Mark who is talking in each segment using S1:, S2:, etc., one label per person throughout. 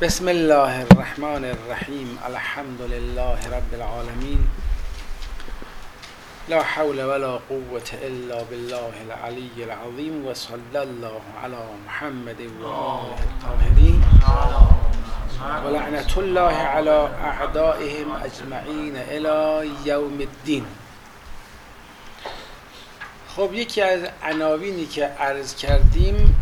S1: بسم الله الرحمن الرحیم. الحمد لله رب العالمین. لا حول ولا قوة الا بالله العلی العظیم و صلی الله علی محمد و آله الطاهرین و لعنت الله علی اعدائهم اجمعین الی یوم الدین. خب یکی از عناوینی که عرض کردیم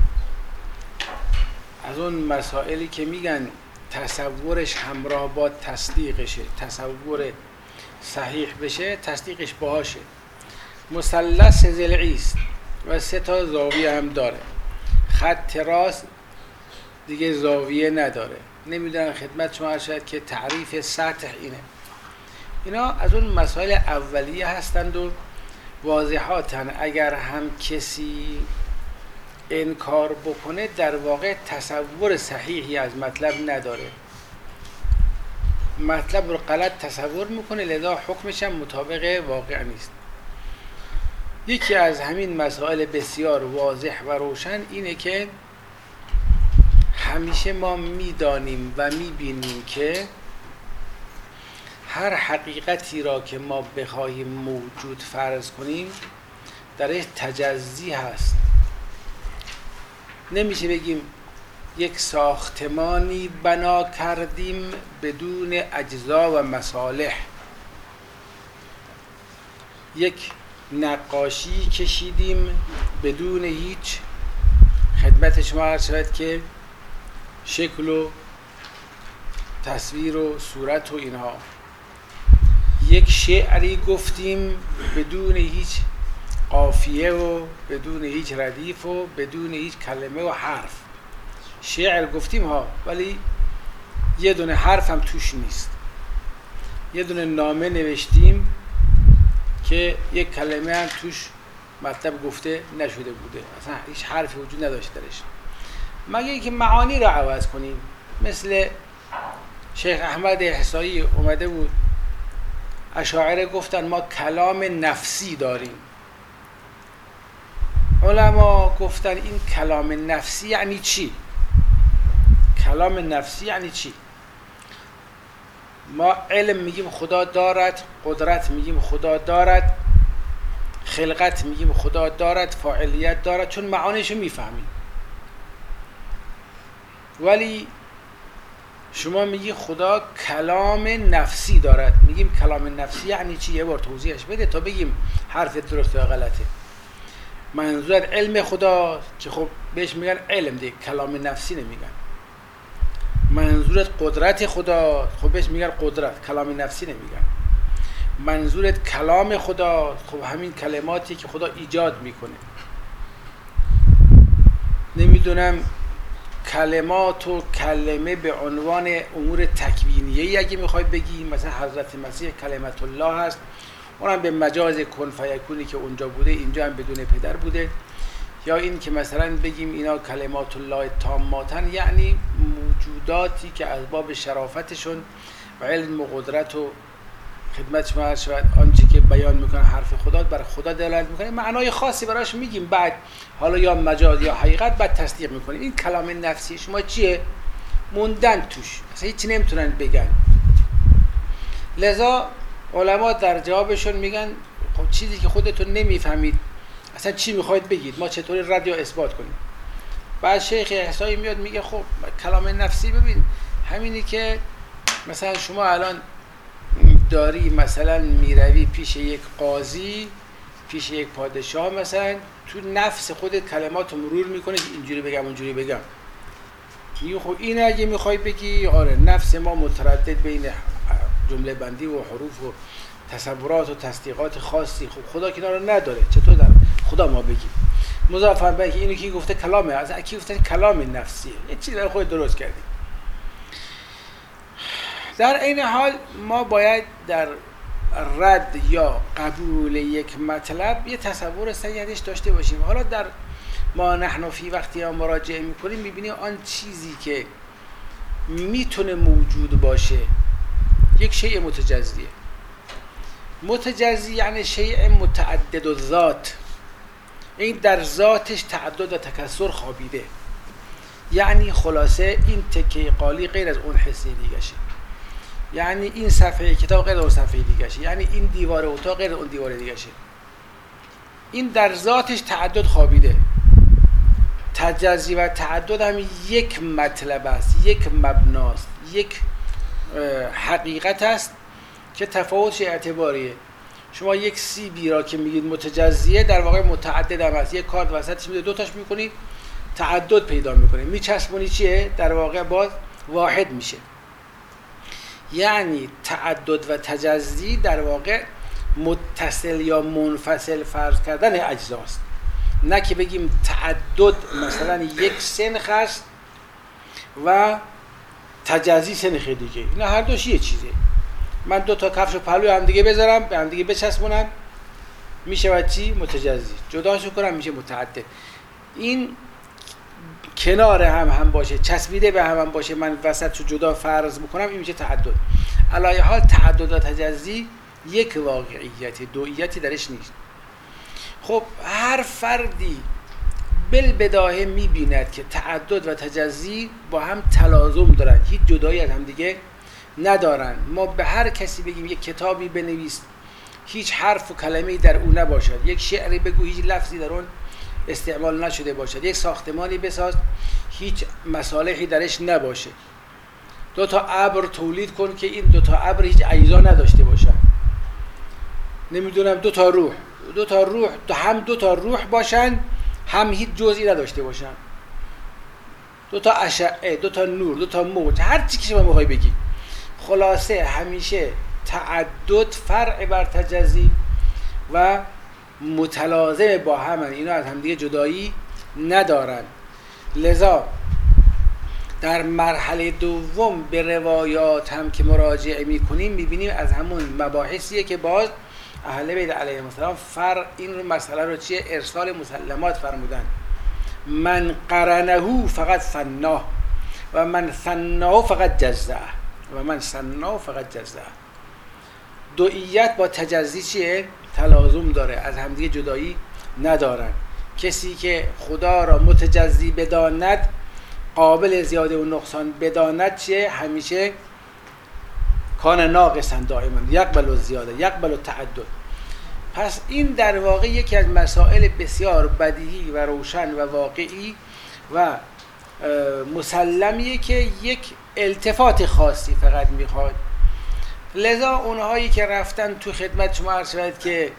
S1: از اون مسائلی که میگن تصورش همراه با تصدیقشه، تصور صحیح بشه تصدیقش باهاشه. مثلث ضلعی است و 3 تا زاویه هم داره. خط راست دیگه زاویه نداره. نمیدونم خدمت شما شاید که تعریف سطح اینه. اینا از اون مسائل اولیه هستند و واضحاتن. اگر هم کسی انکار بکنه در واقع تصور صحیحی از مطلب نداره، مطلب رو غلط تصور میکنه، لذا حکمش هم مطابق واقع نیست. یکی از همین مسائل بسیار واضح و روشن اینه که همیشه ما میدانیم و میبینیم که هر حقیقتی را که ما بخواهیم موجود فرض کنیم درش تجزی هست. نمیشه بگیم یک ساختمانی بنا کردیم بدون اجزا و مصالح، یک نقاشی کشیدیم بدون هیچ، خدمت شما عرض شود که شکل و تصویر و صورت و اینها، یک شعری گفتیم بدون هیچ قافیه و بدون هیچ ردیف و بدون هیچ کلمه و حرف. شعر گفتیم ها، ولی یه دونه حرف هم توش نیست. یه دونه نامه نوشتیم که یک کلمه هم توش مطلب گفته نشده بوده، اصلا هیچ حرفی وجود نداشت درش، مگه اینکه معانی را عوض کنیم. مثل شیخ احمد احصایی اومده بود، اشاعره گفتن ما کلام نفسی داریم. علما گفتن این کلام نفسی یعنی چی؟ کلام نفسی یعنی چی؟ ما علم میگیم خدا دارد، قدرت میگیم خدا دارد، خلقت میگیم خدا دارد، فاعلیت دارد، چون معانیشو میفهمیم. ولی شما میگی خدا کلام نفسی دارد، میگیم کلام نفسی یعنی چی؟ یه بار توضیحش بده تا بگیم حرف درست یا غلطه. منظورت علم خدا که خب بهش میگن علم دیگه، کلام نفسی نمیگن. منظورت قدرت خدا، خب بهش میگن قدرت، کلام نفسی نمیگن. منظورت کلام خدا، خب همین کلماتی که خدا ایجاد میکنه. نمیدونم کلمات و کلمه به عنوان امور تکوینیه اگه میخوای بگی، مثلا حضرت مسیح کلمت الله هست، اونم به مجاز کن فیکونی که اونجا بوده اینجا هم بدون پدر بوده. یا این که مثلا بگیم اینا کلمات الله تاماتن، یعنی موجوداتی که از باب شرافتشون و علم و قدرت و خدمت شما عرض شود آنچه که بیان میکنن حرف خدا برای خدا دلالت میکنه، معنای خاصی براش میگیم، بعد حالا یا مجاز یا حقیقت بعد تصدیق میکنیم. این کلام نفسی شما چیه؟ موندن توش، اصلا هیچی نمیتونن بگن. لذا علما در جوابشون میگن خب چیزی که خودتون نمیفهمید اصلا چی میخواید بگید، ما چطوری رد یا اثبات کنیم؟ بعد شیخ احصایی میاد میگه خب کلام نفسی ببین همینی که مثلا شما الان داری مثلا میروی پیش یک قاضی، پیش یک پادشاه، مثلا تو نفس خودت کلمات مرور میکنه اینجوری بگم اونجوری بگم. میگه خب این اگه میخوای بگی آره نفس ما متردد بین جمله بندی و حروف و تصورات و تصدیقات خاصی، خب خدا که رو نداره، چطور در خدا ما بگیم؟ مضاف به اینو کی گفته کلامه، از کی گفته کلام نفسیه، یه چیزی برای خود درست کردی. در این حال ما باید در رد یا قبول یک مطلب یه تصور صحیحش داشته باشیم. حالا در ما نحن فی وقتی ها مراجعه میکنیم میبینیم آن چیزی که میتونه موجود باشه یک شیء متجزیه. متجزی یعنی شیء متعدد الذات، این در ذاتش تعدد و تکثر خوابیده. یعنی خلاصه این تکه قالی غیر از اون حصه دیگه شه، یعنی این صفحه کتاب غیر از اون صفحه دیگه شه، یعنی این دیوار اتاق غیر از اون دیوار دیگه شه. این در ذاتش تعدد خوابیده. تجزی و تعدد هم یک مطلب است، یک مبناست، یک حقیقت است که تفاوتش اعتباریه. شما یک سیبی را که میگید متجزیه در واقع متعدد هم هست. یک کارت وسطش میده دوتاش میکنید تعدد پیدا میکنه، میچسبونی چیه؟ در واقع باز واحد میشه. یعنی تعدد و تجزی در واقع متصل یا منفصل فرض کردن اجزاست، نه که بگیم تعدد مثلا یک سنخ است و تجزی سنخ دیگه. اینا هر دوش یه چیزه. من دو تا کفش پهلوی هم دیگه بذارم به هم دیگه بچسبونم میشه چی؟ متجزی. جداشو کنم میشه متعدد. این کنار هم باشه، چسبیده به هم باشه، من وسطشو جدا فرض بکنم، این میشه تعدد. علی حال تعدد و تجزی یک واقعیت، دوئیتی درش نیست. خب هر فردی بالبداهه میبیند که تعدد و تجزی با هم تلازم دارن، هیچ جدایی از هم دیگه ندارن. ما به هر کسی بگیم یک کتابی بنویس هیچ حرف و کلمه‌ای در اون نباشد، یک شعری بگو هیچ لفظی در اون استعمال نشده باشد، یک ساختمانی بساز هیچ مصالحی درش نباشه، دو تا ابر تولید کن که این دو تا ابر هیچ اجزا نداشته باشن، نمیدونم دو تا روح هم دو تا روح باشن هم هیچ جزئی نداشته باشن، دو تا اشعه، دو تا نور، دو تا موج، هر چی که شما میخوای بگی. خلاصه همیشه تعدد فرع بر تجزی و متلازم با هم، اینا از هم دیگه جدایی ندارن. لذا در مرحله دوم به روایات هم که مراجعه میکنیم میبینیم از همون مباحثیه که باز اهل بیت علیهم السلام این مسئله رو چیه؟ ارسال مسلمات فرمودن. من قرنه فقط ثناه و من ثناه فقط جزعه و من ثناه فقط جزعه. دوئیت با تجزی چیه؟ تلازم داره، از همدیگه جدایی ندارن. کسی که خدا را متجزی بداند، قابل زیاده و نقصان بداند، چیه؟ همیشه کان ناقصا دائما یقبل الزیاده یقبل التعدد. پس این در واقع یکی از مسائل بسیار بدیهی و روشن و واقعی و مسلمیه که یک التفات خاصی فقط میخواد. لذا اونهایی که رفتن تو خدمت شما عرض شد که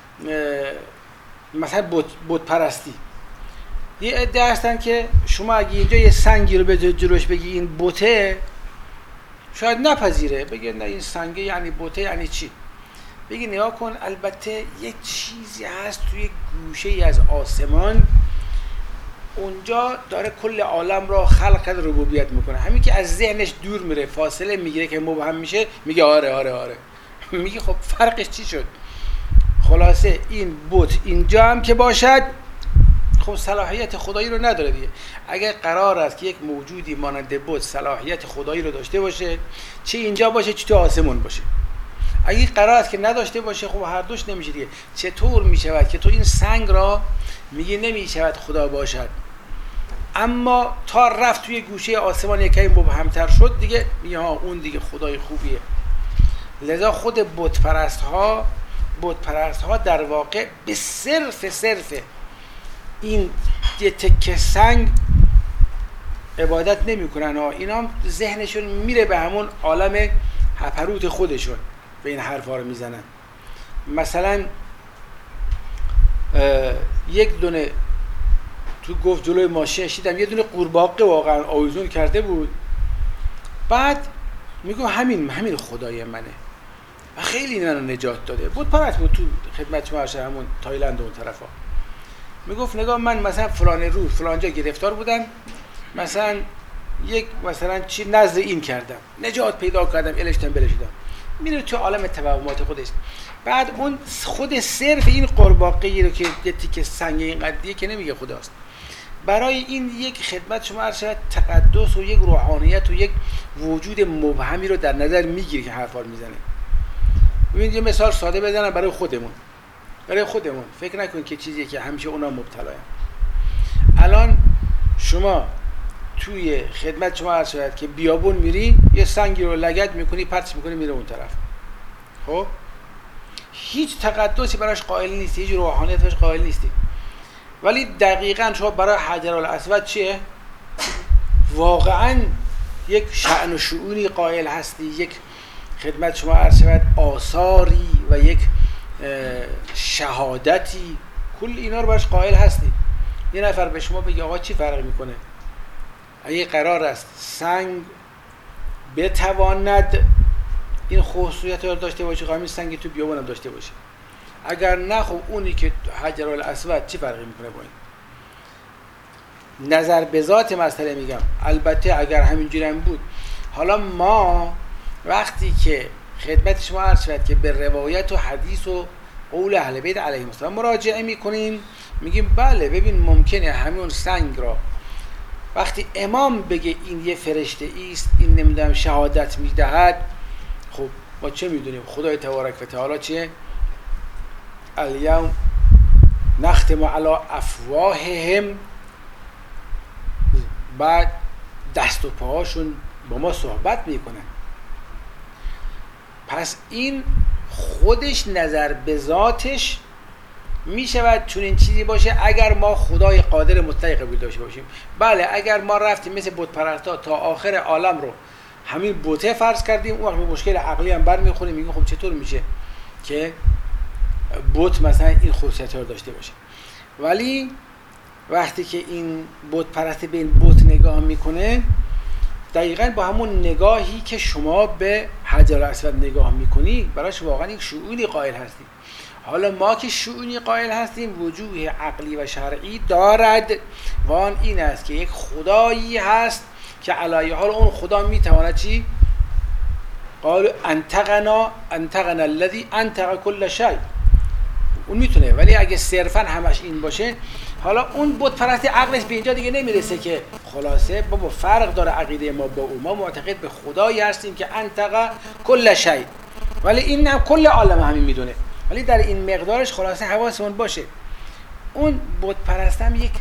S1: مثلا بت پرستی، یه عده هستن که شما اگه اینجا یه سنگی رو به جلوش بگی این بته، شاید نپذیره، بگه نه این سنگه یعنی بته یعنی چی؟ بگی نگاه کن البته یه چیزی هست توی گوشه از آسمان، اونجا داره کل عالم را خلق ربوبیت میکنه. همین که از ذهنش دور میره، فاصله میگیره که مبهم میشه، میگه آره میگه خب فرقش چی شد؟ خلاصه این بت اینجا هم که باشد خب صلاحیت خدایی رو نداره دیگه. اگر قرار است که یک موجودی مانند بت صلاحیت خدایی رو داشته باشه، چه اینجا باشه چه تو آسمون باشه. اگه قرار است که نداشته باشه، خب هر دوش نمیشه دیگه. چطور میشود که تو این سنگ را میگه نمیشود خدا باشد، اما تا رفت توی گوشه آسمان یکی مبهمتر شد دیگه میگه ها اون دیگه خدای خوبیه. لذا خود بت پرست ها در واقع به صرف این یه تکه سنگ عبادت نمی کنن ها. اینا ذهنشون میره به همون عالم هپروت خودشون، به این حرفا رو میزنن. مثلا یک دونه تو گفت جلوی ماشین شیدم، یه دونه قورباغه واقعا آویزون کرده بود، بعد میگم همین خدای منه و خیلی منو نجات داده. بود پرست بود تو خدمت شما همون تایلند اون طرفا. میگفت نگاه من مثلا فلان روز فلان جا گرفتار بودم، مثلا یک مثلا چی نزد این کردم، نجات پیدا کردم، الشتم بلشیدم. میره تو عالم توهمات خودش. بعد اون خود صرف این قورباغه‌ای رو که یه تیکه سنگ این قدیه که نمیگه خداست، برای این یک خدمت شما عرض شد تقدس و یک روحانیت و یک وجود مبهمی رو در نظر میگیره که حرفا رو میزنه. ببینید یه مثال ساده بزنم برای خودمون فکر نکن که چیزیه که همیشه اونا مبتلایم. الان شما توی خدمت شما عرض شود که بیابون میری یه سنگی رو لگد میکنی پرتش میکنی میره اون طرف، خب هیچ تقدسی براش قائل نیستی، هیچ روحانیت براش قائل نیستی. ولی دقیقاً شما برای حجرالاسود چیه؟ واقعاً یک شأن و شؤونی قائل هستی، یک خدمت شما عرض شود آثاری و یک شهادتی، کل اینا رو براش قائل هستی. یه نفر به شما بگه آقا چی فرق میکنه اگه قرار است سنگ بتواند این خصوصیت رو داشته باشه، همین سنگ تو بیابان هم داشته باشه، اگر نه خب اونی که حجرالاسود چی فرقی میکنه با این؟ نظر به ذات مسئله میگم. البته اگر همینجوری هم بود، حالا ما وقتی که خدمت شما عرض شد که به روایت و حدیث و قول اهل بیت علیهم السلام مراجعه میکنیم، میگیم بله ببین ممکنه همون سنگ را وقتی امام بگه این یه فرشته است، این نمیدونم شهادت میدهد، خب ما چه میدونیم خدای تبارک و تعالی چیه؟ الیوم نختم علی افواههم، بعد دست و پاهاشون با ما صحبت میکنن. پس این خودش نظر به ذاتش میشود چون این چیزی باشه اگر ما خدای قادر مطلق قبول داشته باشیم. بله اگر ما رفتیم مثل بت پرستا تا آخر عالم رو همین بته فرض کردیم، اون وقت مشکل عقلی هم برمیخوریم، میگیم خب چطور میشه که بت مثلا این خصوصیت رو داشته باشه. ولی وقتی که این بت پرست به این بت نگاه میکنه، دقیقاً با همون نگاهی که شما به حجرالاسود نگاه میکنی براش واقعا یک شؤونی قائل هستی. حالا ما که شؤونی قائل هستیم وجوه عقلی و شرعی دارد و آن این است که یک خدایی هست که علی حال اون خدا میتواند چی؟ قالوا انطقنا الذی انطق كل شیء، اون میتونه. ولی اگه صرفا همش این باشه، حالا اون بت پرست عقلش به اینجا دیگه نمیرسه که خلاصه بابا فرق داره عقیده ما با اون، ما معتقد به خدایی هستیم که انطق كل شیء، ولی این هم کل عالم همین میدونه، ولی در این مقدارش خلاصه حواسمون باشه. اون بت پرست هم یک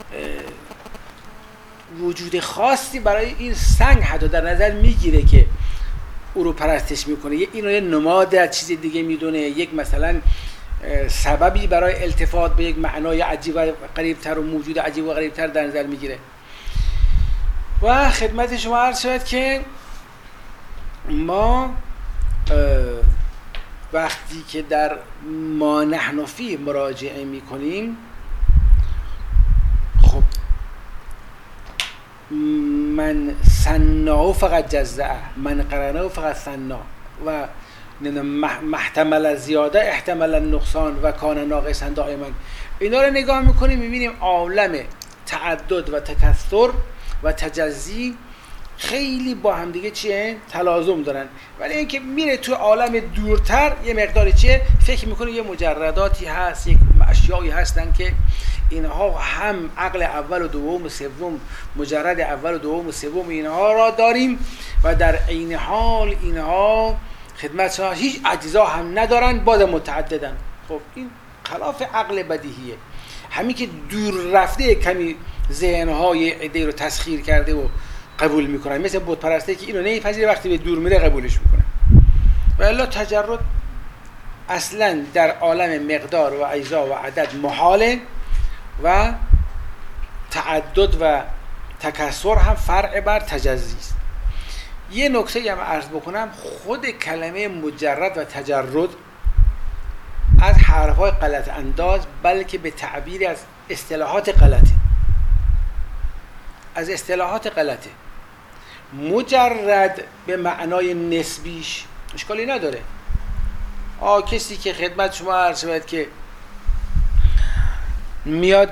S1: وجود خاصی برای این سنگ حتی در نظر میگیره که او رو پرستش میکنه، اینو یه نماد از چیز دیگه میدونه، یک مثلا سببی برای التفات به یک معنای عجیب و غریبتر و موجود عجیب و غریبتر در نظر میگیره. و خدمت شما عرض شد که ما وقتی که در ما نحن فی مراجعه میکنیم، خب من سنا فقط جزعه، من قرنه فقط سنا، و محتمل زیاده احتمل النقصان و کان ناقصا دائما. اینا رو نگاه میکنیم میبینیم عالم تعدد و تکثر و تجزی خیلی با هم دیگه چیه؟ تلازم دارن. ولی اینکه میره تو عالم دورتر یه مقداری چیه؟ فکر میکنه یه مجرداتی هست، یک اشیایی هستن که اینها هم عقل اول و دوم و سوم، مجرد اول و دوم و سوم اینها را داریم و در عین حال اینها خدمت هیچ اجزا هم ندارن، باز متعددن. خب این خلاف عقل بدیهیه. همین که دور رفته کمی ذهنهای عده رو تسخیر کرده و قبول میکنن، مثل بت پرسته که اینو نمیپذیره، وقتی به دور میره قبولش میکنن. و الا تجرد اصلا در عالم مقدار و اجزا و عدد محاله و تعدد و تکثر هم فرع بر تجزی است. یه نکته هم عرض بکنم، خود کلمه مجرد و تجرد از حرفهای غلط انداز، بلکه به تعبیر از اصطلاحات غلطه، از اصطلاحات غلطه. مجرد به معنای نسبیش اشکالی نداره. کسی که خدمت شما عرض شود که میاد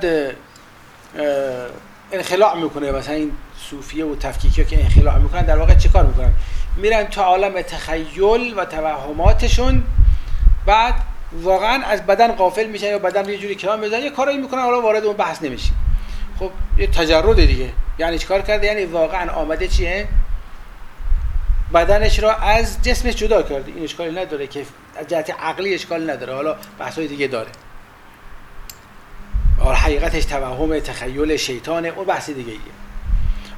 S1: انخلاع میکنه، مثلا این صوفیه و تفکیکی که انخلاع میکنن در واقع چه کار میکنن؟ میرن تو عالم تخیل و توهماتشون، بعد واقعا از بدن غافل میشن یا بدن رو یه جوری کنار میذارن، یه کارایی میکنن، حالا وارد اون بحث نمیشیم. خب یه تجرد دیگه. یعنی چیکار کرده؟ یعنی واقعا آمده چیه؟ بدنش را از جسمش جدا کرده. این اشکالی نداره که از جهت عقلی اشکال نداره، حالا بحثای دیگه داره. حقیقتش توهم، تخیل، شیطانه، اون بحث دیگه ایه.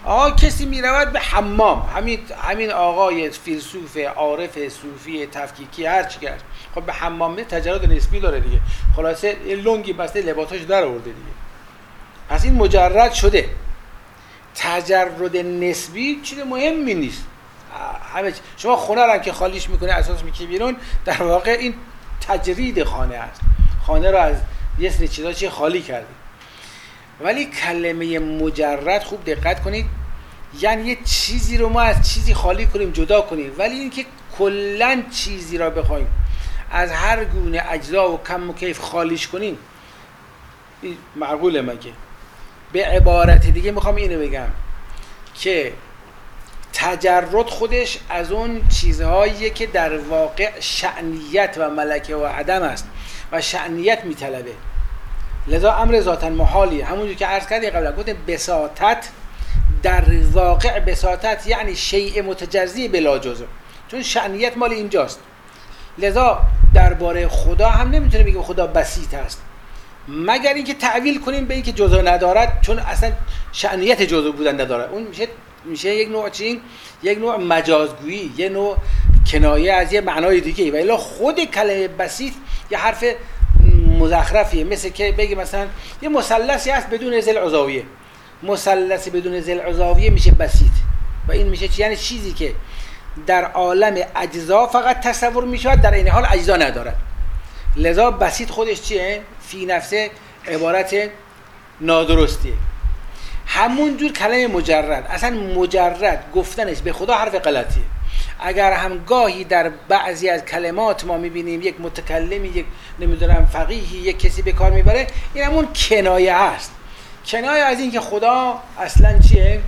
S1: کسی میرود به حمام، همین آقای فیلسوف عارف صوفی تفکیکی هر چی کرد، خب به حمام تجرد نسبی داره دیگه، خلاصه لنگی بسته لباساش در آورده دیگه، پس این مجرد شده. تجرد نسبی چیز مهمی نیست. همه شما خونه را که خالیش میکنه اساس میکنه بیرون، در واقع این تجرید خانه است، خانه را از یه سری چیزا چی خالی کرده. ولی کلمه مجرد خوب دقت کنید، یعنی یه چیزی رو ما از چیزی خالی کنیم، جدا کنیم، ولی اینکه کلاً چیزی را بخوایم از هر گونه اجزا و کم و کیف خالیش کنیم، این معقوله مگه؟ به عبارت دیگه میخوام اینو بگم که تجرد خودش از اون چیزهاییه که در واقع شأنیت و ملکه و عدم است و شأنیت میطلبه، لذا امر ذاتاً محالیه. همونجور که عرض کردیم قبلا، گفتم بساطت در واقع بساطت یعنی شیء متجزی بلا جزء، چون شأنیت مال اینجاست. لذا درباره خدا هم نمیتونه بگه خدا بسیط است، مگر اینکه تعویل کنیم به اینکه جزء ندارد، چون اصلا شأنیت جزء بودن نداره. اون میشه یک نوع چی؟ یک نوع مجازگویی، یک نوع کنایه از یه معنای دیگه. و الا خود کلمه بسیط یه حرف مزخرفیه، مثل که بگی مثلا یه مثلثی هست بدون ضلع عضاویه، مثلث بدون ضلع عضاویه میشه بسیط. و این میشه چی؟ یعنی چیزی که در عالم اجزا فقط تصور میشود، در این حال اجزا ندارد. لذا بسیط خودش چیه؟ فی نفسه عبارت نادرستیه. همون جور کلمه مجرد، اصلا مجرد گفتنش به خدا حرف غلطیه. اگر هم گاهی در بعضی از کلمات ما میبینیم یک متکلمی، یک نمیدونم فقیهی، یک کسی به کار میبره، این همون کنایه است، کنایه از این که خدا اصلا چیه؟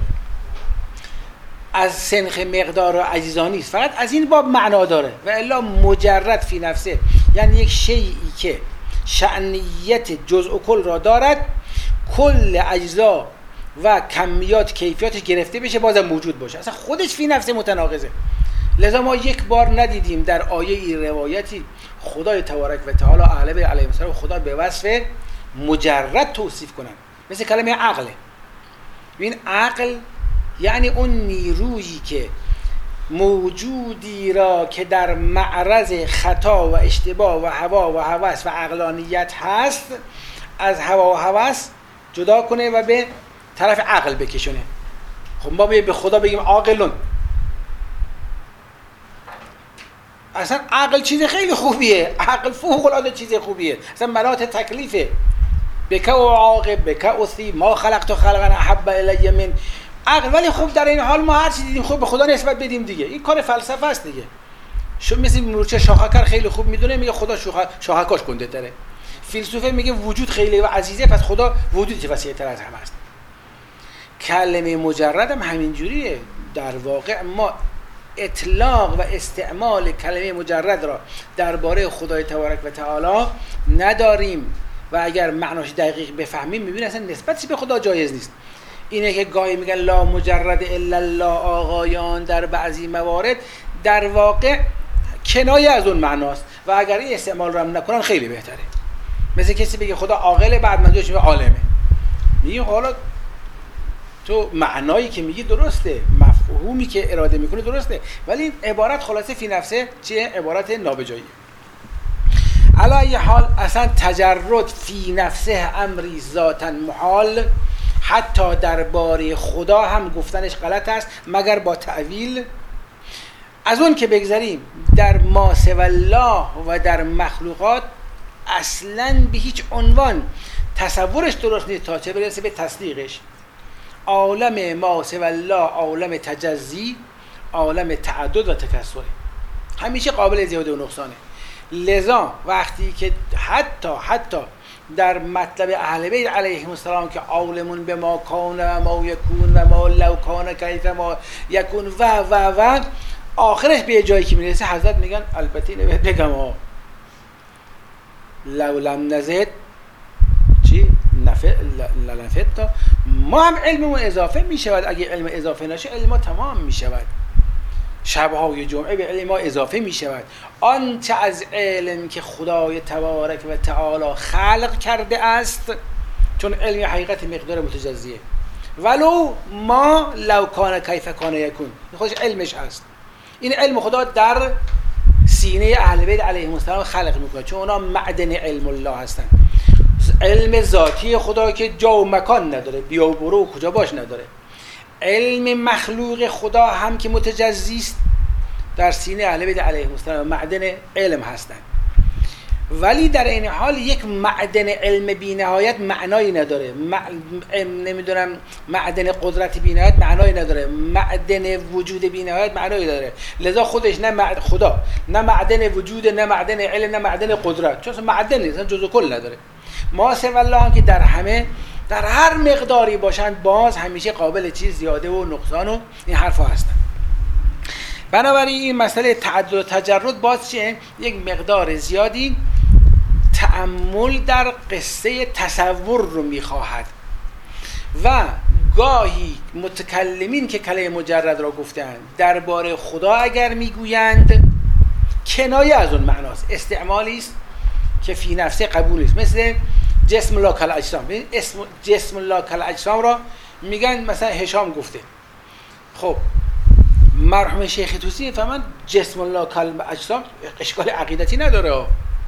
S1: از سنخ مقدار و اجزا نیست، فقط از این باب معنا داره. و الا مجرد فی نفسه یعنی یک شیئی که شأنیت جزء و کل را دارد، کل اجزا و کمیات کیفیاتش گرفته بشه، بازم موجود باشه، اصلا خودش فی نفسه متناقضه. لذا ما یک بار ندیدیم در آیه روایتی خدای تبارک و تعالی اهل بیت علیهم السلام خدا به وصف مجرد توصیف کنن، مثل کلمه عقله. این عقل یعنی اون نیرویی که موجودی را که در معرض خطا و اشتباه و هوا و هوس و عقلانیت هست، از هوا و هوس جدا کنه و به طرف عقل بکشونه. خب ما به خدا بگیم عاقلون، اصلا عقل چیز خیلی خوبیه، عقل فوق العاده چیز خوبیه، اصلا مناط تکلیفه. بک و عاقب بک اثی ما خلقت خلقا احب الی من عقل. ولی خب در این حال ما هر چی دیدیم خب به خدا نسبت بدیم دیگه، این کار فلسفه است دیگه. مثل مورچه شاخکر خیلی خوب میدونه، میگه خدا شاخکاش گنده تره. فیلسوفه میگه وجود خیلی و عزیزه، پس خدا وجودی وسیع تر از همه است. کلمه مجرد هم همین جوریه. در واقع ما اطلاق و استعمال کلمه مجرد را درباره خدای تبارک و تعالی نداریم و اگر معناش دقیق بفهمیم میبینیم اصلا نسبتی به خدا جایز نیست. اینه که گاهی میگن لا مجرد الا الله آقایان در بعضی موارد، در واقع کنایه از اون معناست و اگر این استعمال رو هم نکنن خیلی بهتره. مثل کسی بگه خدا عاقله، بعد منظورش میگه عالمه. میگه حالا تو معنایی که میگی درسته، مفهومی که اراده میکنه درسته، ولی این عبارت خلاصه فی نفسه چیه؟ عبارت نابجاییه. علی حال اصلا تجرد فی نفسه امری ذاتاً محال، حتی درباره خدا هم گفتنش غلط است مگر با تعویل. از اون که بگذاریم در ما سوی الله و در مخلوقات اصلاً به هیچ عنوان تصورش درست نیست تا چه برسه به تصدیقش. عالم ما سوی الله عالم تجزی، عالم تعدد و تکثر، همیشه قابل زیاده و نقصانه. لذا وقتی که حتی در مطلب اهل بیت علیهم السلام که عالمون به ما کان و ما یکون و ما لو کان کیف ما یکون و آخرش به جایی که میرسه حضرت میگن البته اینو بگم لو لم نزد چی لنفت، ما هم علممون اضافه میشود. اگه علم اضافه نشه علم ما تمام میشود. شبهای جمعه به علم ما اضافه میشود. آنچه از علم که خدای تبارک و تعالی خلق کرده است، چون علم حقیقت مقدار متجزیه ولو ما لو کان کیف کان یکون، خودش علمش هست. این علم خدا در سینه اهل بیت علیهم السلام خلق میکنه، چون اونا معدن علم الله هستن. علم ذاتی خدا که جا و مکان نداره، بیا و برو و کجا باش نداره. علم مخلوق خدا هم که متجزی است، در سینه اهل بیت علیهم السلام معدن علم هستن. ولی در این حال یک معدن علم بی نهایت معنایی نداره، نمیدونم معدن قدرت بی نهایت معنایی نداره، معدن وجود بی نهایت معنایی نداره. لذا خودش نه خدا نه معدن وجود، نه معدن علم، نه معدن قدرت، چون معدن نیست، جزء کل نداره. ما سوى الله هم که در همه، در هر مقداری باشند، باز همیشه قابل چیز زیاده و نقصان و این حرفا هستن. بنابراین این مسئله تعدد و تجرد باز چیه؟ یک مقدار زیادی تأمل در قصه تصور رو میخواهد و گاهی متکلمین که کلمه مجرد را گفتند درباره خدا اگر میگویند کنایه از اون معناست، استعمالی است که فی نفسه قبول است. مثل جسم لا کل اجسام، اسم جسم لا کل اجسام را میگن مثلا هشام گفته. خب مرحوم شیخ طوسی فهمن جسم لا کل اجسام اشکال عقیدتی نداره،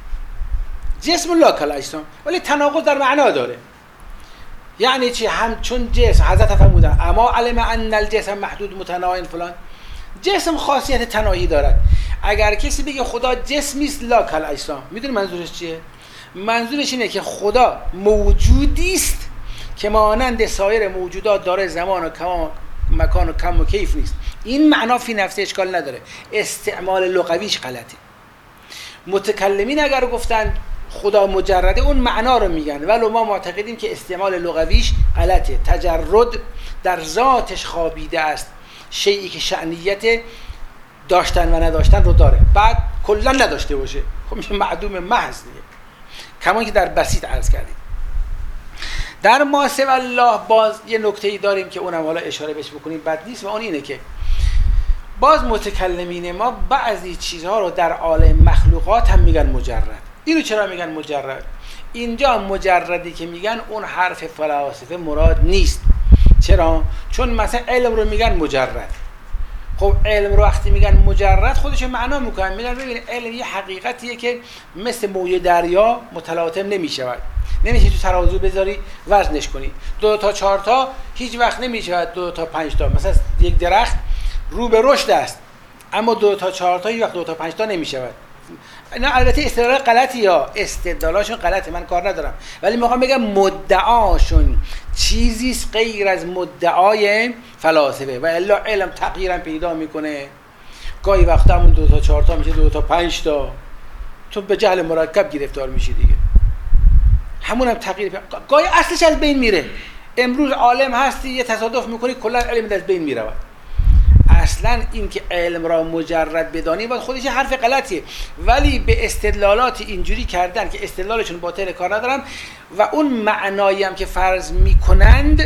S1: جسم لا کل اجسام، ولی تناقض در معنا داره. یعنی چی؟ هم چون جسم حضرت فرمودن اما علم ان الجسم محدود متناهی فلان، جسم خاصیت تناهی دارد. اگر کسی بگه خدا جسمی است لا کل اجسام، میدونی منظورش چیه؟ منظورش اینه که خدا موجودی است که مانند سایر موجودات داره زمان و مکان و کم و کیف نیست. این معنا فی نفسه اشکال نداره، استعمال لغویش غلطه. متکلمین اگر گفتن خدا مجرده اون معنا رو میگن، ولی ما معتقدیم که استعمال لغویش غلطه. تجرد در ذاتش خوابیده است، شیئی که شأنیت داشتن و نداشتن رو داره، بعد کلا نداشته باشه خب میشه معدوم محض دیگه، کما که در بسیط عرض کردیم. در ما سوى الله باز یه نکته‌ای داریم که اونم حالا اشاره بهش بکنیم بد نیست، و اون اینه که باز متکلمین ما بعضی چیزها رو در عالم مخلوقات هم میگن مجرد. اینو چرا میگن مجرد؟ اینجا مجردی که میگن اون حرف فلاسفه مراد نیست. چرا؟ چون مثلا علم رو میگن مجرد. خب علم رو وقتی میگن مجرد خودش معنا میکنن، میگن ببین علم یه حقیقتیه که مثل موج دریا متلاطم نمیشود، نمیشه تو ترازو بذاری وزنش کنی. 2 تا 4 تا هیچ وقت نمیشود 2 تا 5 تا. مثلا یک درخت رو به رشد است، اما 2 تا 4 تا هیچ وقت 2 تا 5 تا نمیشود. اینا البته استدلال غلطی، یا استدلالاشون غلطه، من کار ندارم، ولی میخوام بگم مدعاشون چیزی غیر از مدعای فلاسفه، و الا علم تغییرم پیدا میکنه. گاهی وقتا همون 2 تا 4 تا میشه 2 تا 5 تا، تو به جهل مرکب گرفتار میشی دیگه. همونم تغییر گاهی اصلش از بین میره. امروز عالم هستی یه تصادف میکنی کلا علم از بین میره. اصلا این که علم را مجرد بدانی باید خودش حرف غلطیه، ولی به استدلالات اینجوری کردن که استدلالشون باطل، کار ندارم. و اون معنایی هم که فرض میکنند،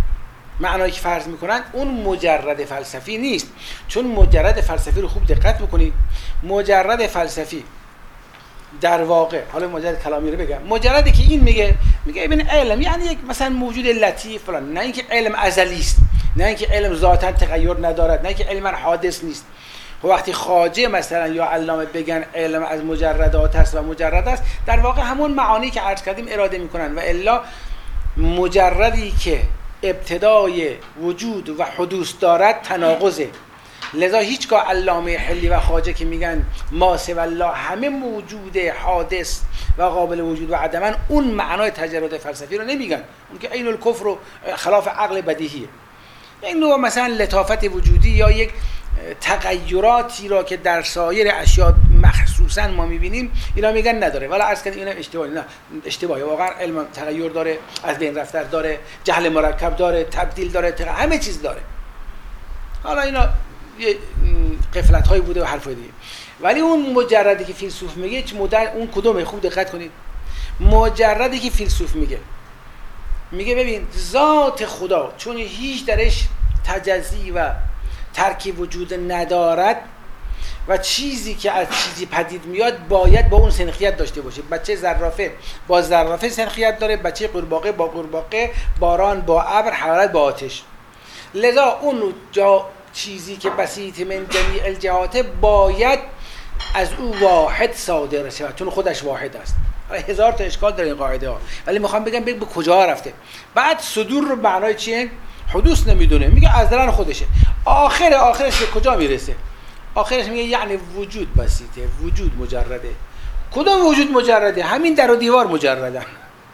S1: اون مجرد فلسفی نیست. چون مجرد فلسفی رو خوب دقت بکنید، مجرد فلسفی در واقع، حالا مجرد کلامی رو بگم، مجردی که این میگه ببین علم یعنی یک مثلا موجود لطیف فلان، نه اینکه علم ازلی است، نه اینکه علم ذاتاً تغییر ندارد، نه اینکه علم حادث نیست. و وقتی خواجه مثلا یا علامه بگن علم از مجردات است و مجرد است، در واقع همون معانی که عرض کردیم اراده میکنن. و الا مجردی که ابتدای وجود و حدوث دارد تناقضه. لذا هیچگاه علامه حلی و خواجه که میگن ما سوى الله همه موجود حادث و قابل وجود و عدما، اون معنای تجرد فلسفی رو نمیگن. اون که عین الکفر و خلاف عقل بدیهیه. این نوع مثلا لطافت وجودی یا یک تغییراتی را که در سایر اشیاء مخصوصا ما میبینیم، اینا میگن نداره. ولی عرض کردم اینا اشتباهی، نه اشتباهی. واقعا علم تغییر داره، از بین رفتن داره، جهل مرکب داره، تبدیل داره، همه چیز داره. حالا اینا یه قفلت هایی بوده و حرفای دیگه. ولی اون مجردی که فیلسوف میگه اون کدومه؟ خوب دقت کنید. مجردی که فیلسوف میگه ببین ذات خدا چون هیچ درش تجزی و ترکی وجود ندارد و چیزی که از چیزی پدید میاد باید با اون سنخیت داشته باشه. بچه زرافه با زرافه سنخیت داره، بچه قورباغه با قورباغه، باران با ابر، حرارت با آتش. لذا اون چیزی که بسیط من جمیع الجهات باید از او واحد صادر شود، چون خودش واحد است. هزار تا اشکال داره این قاعده ها، ولی میخوام بگم به کجا رفته. بعد صدور رو معنای چیه؟ حدوث نمیدونه، میگه از درن خودشه. آخرش به کجا میرسه؟ آخرش میگه یعنی وجود بسیطه، وجود مجرده. کدام وجود مجرده؟ همین در و دیوار مجردن.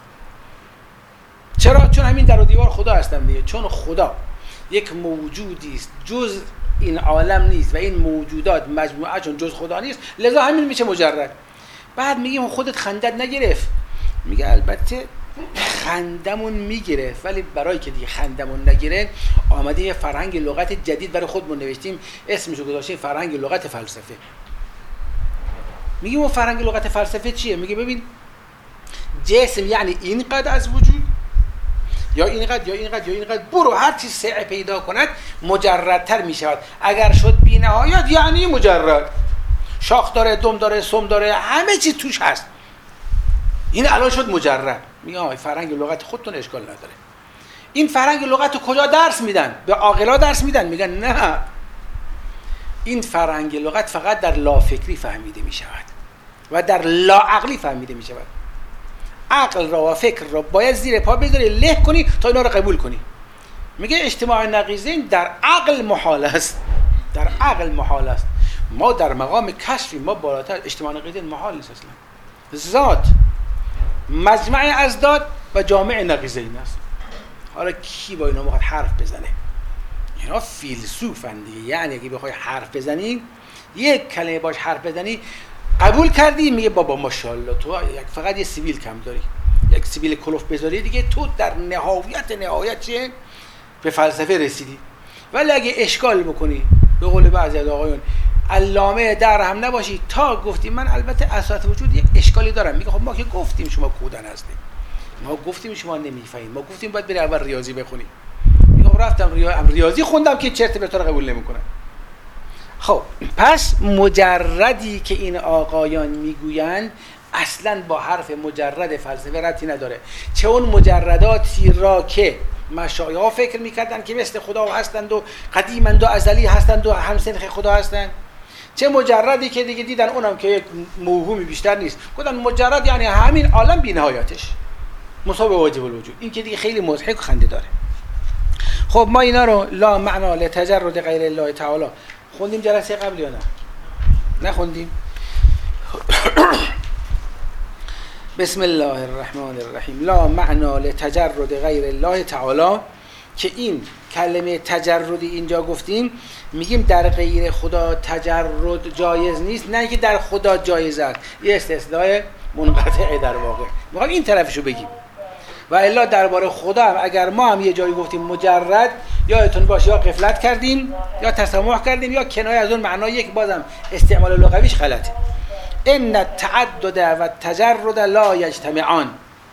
S1: چرا؟ چون همین در و دیوار خدا هستن دیگه. چون خدا یک موجودی است جز این عالم نیست و این موجودات مجموعه چون جز خدا نیست، لذا همین میشه مجرد. بعد میگیم خودت خندت نگرفت، میگه البته خندمون میگرفت، ولی برای که دیگه خندمون نگیره آمده یه فرهنگ لغت جدید برای خودمون نوشتیم، اسمشو گذاشتیم فرهنگ لغت فلسفه. میگیم اون فرهنگ لغت فلسفه چیه؟ میگه ببین جسم یعنی اینقدر از وجود، یا اینقدر یا اینقدر یا اینقدر، برو هر چیز سعه پیدا کند مجردتر میشود. اگر شد بی نهایت یعنی مجرد، شاخ داره، دم داره، سم داره، همه چیز توش هست، این الان شد مجرد. میگه آهای فرهنگ لغت خودتون اشکال نداره. این فرهنگ لغت کجا درس میدن؟ به عاقلا درس میدن؟ میگن نه، این فرهنگ لغت فقط در لافکری فهمیده میشود و در لاعقلی فهمیده میشود. عقل را و فکر را باید زیر پا بذاری، له کنی تا اینا را قبول کنی. میگه اجتماع نقیضین در عقل محال است، در عقل محال است. ما در مقام کشفی، ما بالاتر. اجتماع نقیضین محال نیست اصلا. ذات مجمع ازداد و جامع نقیضین است. حالا کی با اینا میخواد حرف بزنه؟ اینا فیلسوفن دیگه. یعنی اگه بخوای حرف بزنی، یک کلمه باش حرف بزنی، قبول کردی، میگه بابا ماشاءالله تو فقط یه سیبیل کم داری، یک سیبیل کلوف بذاری دیگه تو در نهایت چیه؟ به فلسفه رسیدی. ولی اگه اشکال بکنی، به قول بعضی از آقایون علامه در هم نباشی، تا گفتی من البته اساس وجود یک اشکالی دارم، میگه خب ما که گفتیم شما کودن هستیم، ما گفتیم شما نمیفهمید، ما گفتیم باید بری اول ریاضی بخونی. میگه رفتم ریاضی خوندم که چرت به تو رو قبول نمیکنن. خب پس مجردی که این آقایان میگویند اصلا با حرف مجرد فلسفه ربطی نداره. چه اون مجرداتی را که مشایخ فکر میکردن که مثل خدا هستند و قدیمند و ازلی هستند و همسنخ خدا هستند، چه مجردی که دیگه دیدن اونم که یک موهومی بیشتر نیست، گفتن مجرد یعنی همین عالم بی نهایتش مساوی واجب الوجود. این که دیگه خیلی مضحک و خنده داره. خب ما اینا رو لا معنا لتجرد غیر الله تعالی خوندیم جلسه قبل یا نه؟ نخوندیم؟ بسم الله الرحمن الرحیم. لا معنا لتجرد غیر الله تعالی، که این کلمه تجردی اینجا گفتیم، میگیم در غیر خدا تجرد جایز نیست، نه که در خدا جایز است. یه استثناء منقطعه در واقع. میخوام این طرفشو بگیم. و الا درباره خدا هم اگر ما هم یه جایی گفتیم مجرد، یادتون باشه یا غفلت کردیم یا تسامح کردیم یا کنایه از اون معنا، یک بازم استعمال لغویش غلطه. ان التعدد و التجرد لا یجتمعان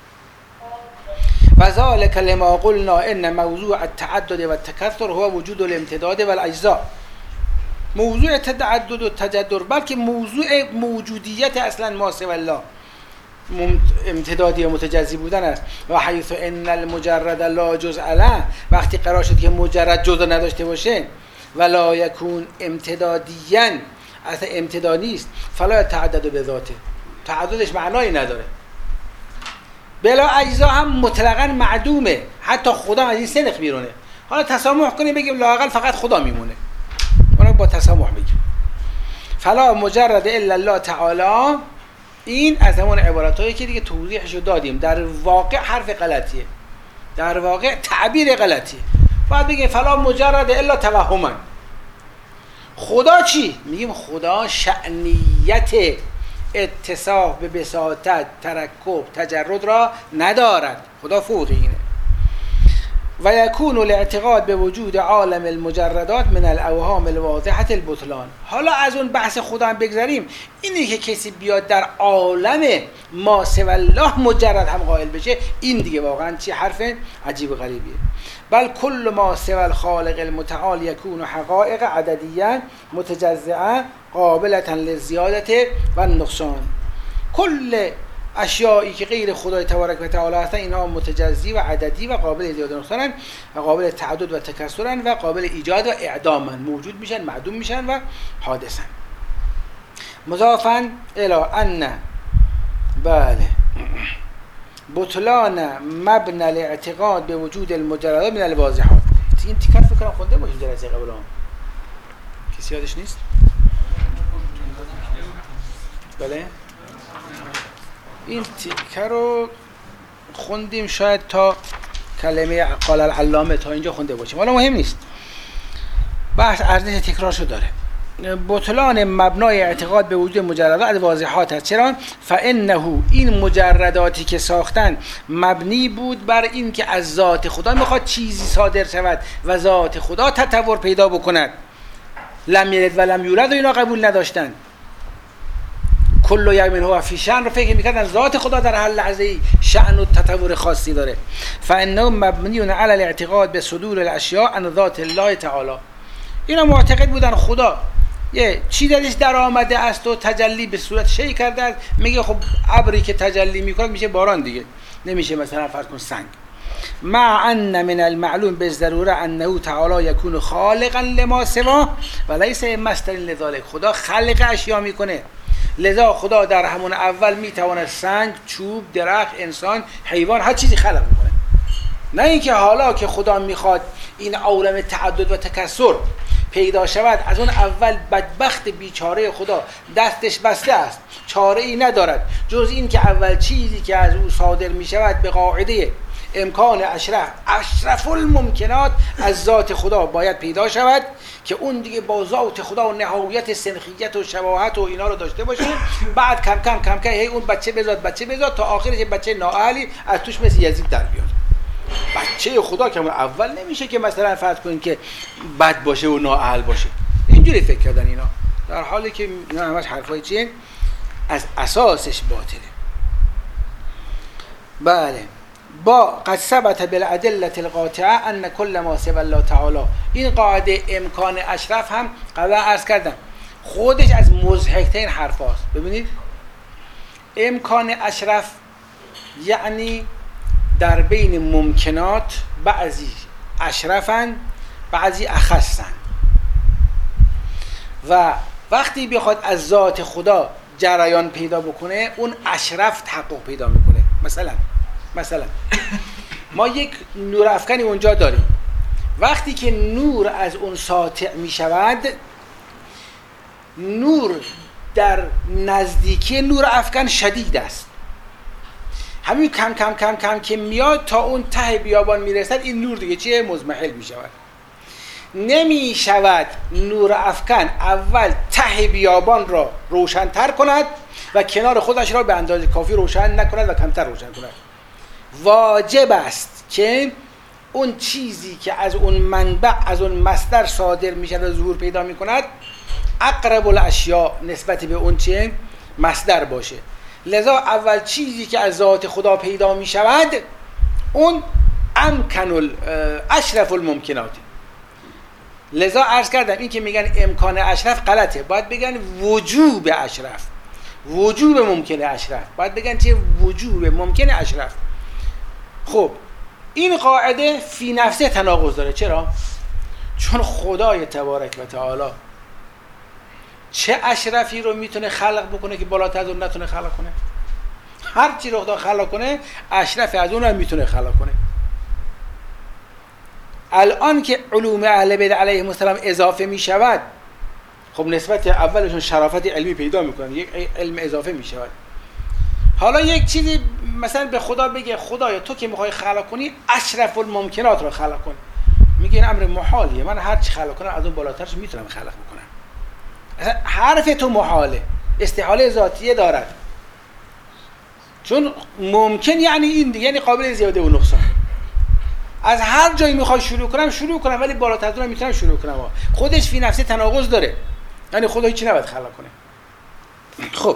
S1: و ذلك لما قلنا ان موضوع التعدد و التکثر هو وجود الامتداد و الاجزاء. موضوع تعدد و تجدر بلکه موضوع موجودیت اصلا ما سوى الله امتدادی و متجزی بودن است. و حیث ان المجرد لا جزء له، وقتی قرار شد که مجرد جزء نداشته باشه، ولا یکون امتدادیاً، اصلا امتداد نیست، فلا تعدد به ذاته، تعددش معنایی نداره. بلا اجزا هم مطلقاً معدومه، حتی خدا از این سنخ میرونه. حالا تسامح کنیم بگیم لااقل فقط خدا میمونه، اون با تسامح بگیم فلا مجرد الا الله تعالی. این از همون عبارتایی که دیگه توضیحشو دادیم، در واقع حرف غلطیه، در واقع تعبیر غلطیه. باید بگیم فلا مجرد الا توهما. خدا چی؟ میگیم خدا شأنیت اتصاف به بساطت، ترکب، تجرد را ندارد. خدا فوق اینه. و یکون الاعتقاد به وجود عالم المجردات من الاوهام الواضحه البطلان. حالا از اون بحث خدا هم بگذاریم، اینی که کسی بیاد در عالم ما سوی الله مجرد هم قائل بشه، این دیگه واقعا چه حرف عجیب و غریبیه. بل کل ما سوی الخالق المتعال یکون حقایق عددیه متجزئه قابلة للزیادة و النقصان. کل اشیایی که غیر خدای تبارک و تعالی هستن اینها متجزی و عددی و قابل زیاده و نقصانن و قابل تعدد و تکثرن و قابل ایجاد و اعدامن، موجود میشن، معدوم میشن و حادثن. مضافن الی ان بله بطلان مبنى الاعتقاد به وجود المجردات من الواضحات. این تیکر فکر کنم خونده باشید جلسه قبل هم، کسی یادش نیست؟ بله این تیکه رو خوندیم شاید تا کلمه قال العلامه، تا اینجا خونده باشیم، حالا مهم نیست، بحث ارزش تکرارشو داره. بطلان مبنای اعتقاد به وجود مجردات از واضحات است. چرا؟ فانه این مجرداتی که ساختن مبنی بود بر این که از ذات خدا میخواد چیزی صادر شود و ذات خدا تطور پیدا بکند. لم یلد و لم یولد و اینا قبول نداشتن. کل یوم هو فی شأن رو فکر میکردن ذات خدا در هر لحظه ای شأن و تطور خاصی داره. فانه مبنی علی الاعتقاد به صدور الاشیاء عن ذات الله تعالی. اینا معتقد بودن خدا یه چی درش در آمده است و تجلی به صورت شیء کرده است. میگه خب ابری که تجلی میکنه میشه باران دیگه، نمیشه مثلا فرض کن سنگ. مع ان من المعلوم بالضروره انه تعالی یکون خالقا لما سواه و لیس مصدر لذلك. خدا خلق اشیا میکنه، لذا خدا در همون اول میتواند سنگ، چوب، درخت، انسان، حیوان، هر چیزی خلق میکنه. نه اینکه حالا که خدا میخواد این عالم تعدد و تکثر پیدا شود، از اون اول بدبخت بیچاره خدا دستش بسته است، چاره ای ندارد جز این که اول چیزی که از او صادر می شود به قاعده امکان اشرف الممکنات از ذات خدا باید پیدا شود که اون دیگه با ذات خدا و نهایت سنخیت و شباهت و اینا رو داشته باشه. بعد کم کم کم کم هی اون بچه بزاد تا آخرش بچه نااهلی از توش مثل یزید در بیاد. بچه خدا که اول نمیشه که مثلا فرض کنین که بد باشه و نااهل باشه. اینجوری فکر کردن اینا، در حالی که اینا همش حرفای چیه؟ از اساسش باطله. بله با قد ثبت بالادله القاطعه ان كل ما سوى الله تعالی. این قاعده امکان اشرف هم قبلا عرض کردم خودش از مضحک‌ترین حرفاست. ببینید امکان اشرف یعنی در بین ممکنات بعضی اشرفن بعضی اخصن و وقتی بخواد از ذات خدا جریان پیدا بکنه اون اشرف تحقق پیدا میکنه. مثلا ما یک نور افکنی اونجا داریم، وقتی که نور از اون ساطع میشود، نور در نزدیکی نور افکن شدید است، همین کم کم کم کم که میاد تا اون ته بیابان میرسد این نور دیگه چیه؟ مضمحل میشود. نمی شود نور افکن اول ته بیابان را روشن‌تر کند و کنار خودش را به اندازه کافی روشن نکند و کمتر روشن کند. واجب است که اون چیزی که از اون منبع، از اون مصدر صادر میشه و ظهور پیدا میکند اقرب الاشیاء نسبت به اون چه مصدر باشه. لذا اول چیزی که از ذات خدا پیدا می شود اون امکن اشرف الممکنات. لذا عرض کردم این که میگن امکان اشرف غلطه، باید بگن وجوب اشرف، وجوب ممکن اشرف، باید بگن چه وجوب ممکن اشرف. خب این قاعده فی نفسه تناقض داره. چرا؟ چون خدای تبارک و تعالی چه اشرفی رو میتونه خلق بکنه که بالاتر از اون نتونه خلق کنه؟ هر چی رو خدا خلق کنه اشرف از اون هم میتونه خلق کنه. الان که علوم اهل بیت علیهم السلام اضافه میشود، خب نسبت اولشون شرافت علمی پیدا میکنن، یک علم اضافه میشود. حالا یک چیزی مثلا به خدا بگه خدایا تو که میخوای خلق کنی اشرف الممکنات رو خلق کن، میگه این امر محالیه، من هر چی خلق کنم از اون بالاترش میتونم خلق بکنم. اصلا حرف تو محاله، استحاله ذاتیه دارد، چون ممکن یعنی این دیگه، یعنی قابل زیاده و نقصان. از هر جایی میخوای شروع کنم ولی بالاتر از اون میتونم شروع کنم. خودش فی نفسه تناقض داره، یعنی خدا هیچی نباید خلق کنه. خب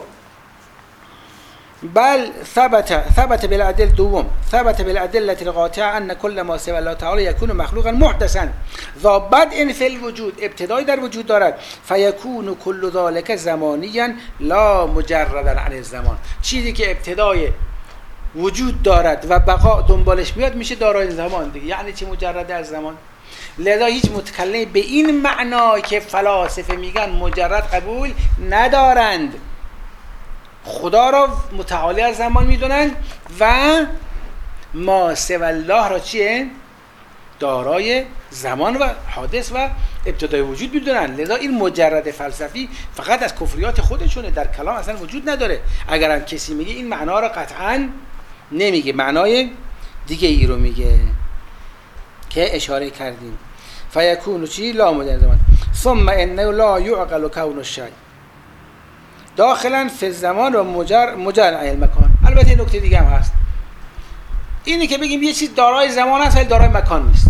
S1: بل ثبت بالعدل دوم ثبت بالادله القاطعه ان كل ما سوى الله تعالی يكون مخلوقا محدثا ذا بدء فی الوجود، ابتدایی در وجود دارد. فیکون کل ذلك زمانیا لا مجردا عن الزمان، چیزی که ابتدای وجود دارد و بقا دنبالش میاد میشه دارای زمان دیگه. یعنی چی مجرد از زمان؟ لذا هیچ متکلم به این معنا که فلاسفه میگن مجرد قبول ندارند. خدا را متعالی از زمان میدونن و ما سوى الله را چیه؟ دارای زمان و حادث و ابتدای وجود میدونن. لذا این مجرد فلسفی فقط از کفریات خودشونه، در کلام اصلا وجود نداره. اگر هم کسی میگه این معنا را قطعا نمیگه، معنای دیگه ای رو میگه که اشاره کردیم. فیکون چی؟ لا مجرد زمان. ثم انه لا یعقل کون الشیء داخلا فی الزمان و مجرد عن المکان. البته این نکته دیگه هم هست، اینی که بگیم یه چیز دارای زمان است ولی دارای مکان نیست.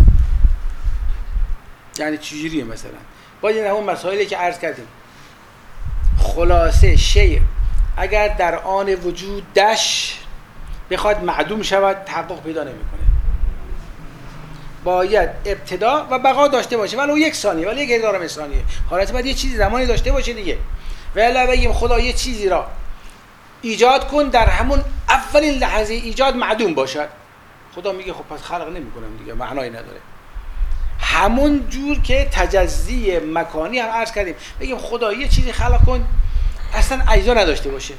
S1: یعنی چجوریه؟ مثلا با این همون مسائلی که عرض کردیم، خلاصه شیء اگر در آن وجودش بخواد معدوم شود تحقق پیدا نمیکنه، باید ابتدا و بقا داشته باشه، ولو 1 ثانیه ولی 1000 ثانیه. حالت باید یه چیزی زمانی داشته باشه دیگه. ولی بگیم خدا یه چیزی را ایجاد کن در همون اولین لحظه ایجاد معدوم باشد، خدا میگه خب پس خلق نمیکنم دیگه، معنایی نداره. همون جور که تجزی مکانی هم عرض کردیم، بگیم خدا یه چیزی خلق کن اصلا اجزا نداشته باشه،